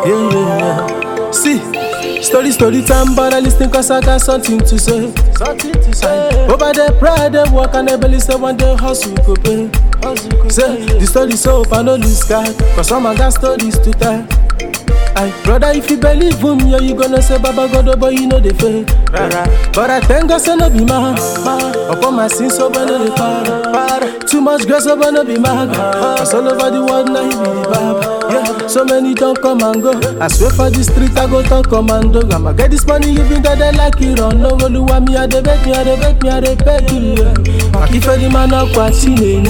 Yeah. See, story time, but I listen cause I got something to say. Over there, pride, they walk and they believe say one day hustle go pay. Say, the story so I no lose guy, cause some got stories to tell. Aye, brother, if you believe him, yeah, you gonna say Baba God, oh boy, you know the faith. But I thank God, say no be mad. Upon my sins, so when no dey para. Too much grace, so when no be mad. Cause all over the world, now he be the Baba. Yeah, so many don't come and go. I swear for the street, I go to commando. I'ma get this money, you think that they like it or no? Go do me, I dey beg me, I dey beg me, I dey beg you. I keep the man up, what's in it?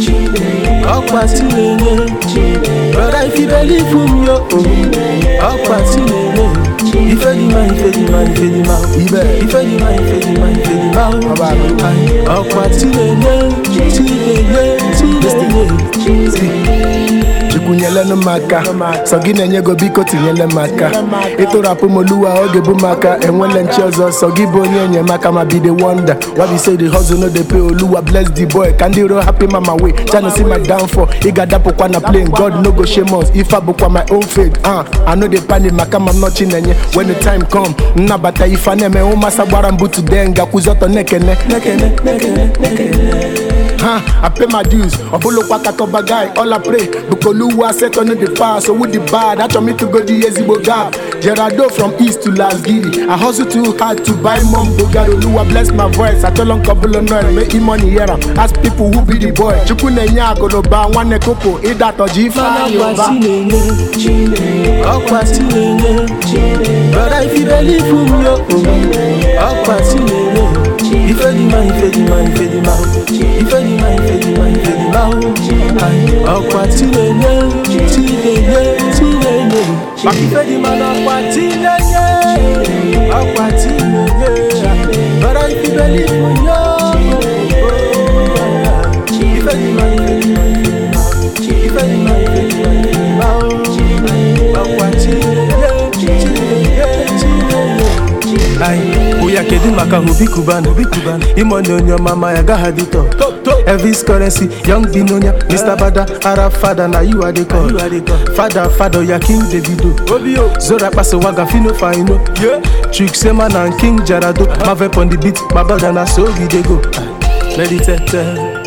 Brother, if you believe him, yo. Ọ̀pá tí lè lè ìfẹ́ di máa ìfẹ́ di máa ìfẹ́ di máa ìfẹ́ di máa ìfẹ́ di máa ìfẹ́ di máa ọ̀pá tí lè lè tí lè lè tí lè lè. Chukwunyele no maka so gị na-enye go biko tinyele maka ịtụrapụ m oluwa oge bụ maka enwele nchi ọzọ so gị bụ onye enyemaka ma be the wonder why be say the hustle no dey pay oluwa bless the boy ka ndị ro happy mama way channel see my downfall ị ga-adapụkwa na plane God no go shame us if abụkwa my own fate I no dey panic maka ma m nọchi na-enye when the time come nnabata ife a na-eme ụmasa gbara mbụ today ngakwụzi ọtọ nekene I pay my dues. Obolo Kwakatoba guy, all I pray. Bukoluwa set on the fire, so with the bad, I told me to go the Ezibo gap. Gerardo from East to Las Gidi. I hustle too hard to buy mom Bogaro. Lua bless my voice. I told on couple of noise, make him money here. Ask people who be the boy. Chukune nyako no ba one kopo. Ida to G5. Brother, if you believe him, yo. Ìfẹ́ di máa ìfẹ́ di máa ìfẹ́ di máa ìfẹ́ di máa ìfẹ́ di máa ìfẹ́ di máa ọ̀pá tí lè lé tí lè lé tí lè lé ìfẹ́ di máa ọ̀pá tí lè lé ọ̀pá tí lè lé bọ́dọ̀ ìfẹ́ lè fún yó ìfẹ́ di máa ìfẹ́ di máa ìfẹ́ di máa ìfẹ́ di máa ọ̀pá tí lè lé tí lè lé tí lè lé. Oya kedu maka Obi Cubana Imone onyo mama ya gahadito Elvis Currency, Young Binonya Mr. Bada, Arab Father, na you are the call Father, ya King Davido Zora Paso Waga Fino Faino Trick Seman and King Jarado Mave on the beat, my brother na so we dey go Meditate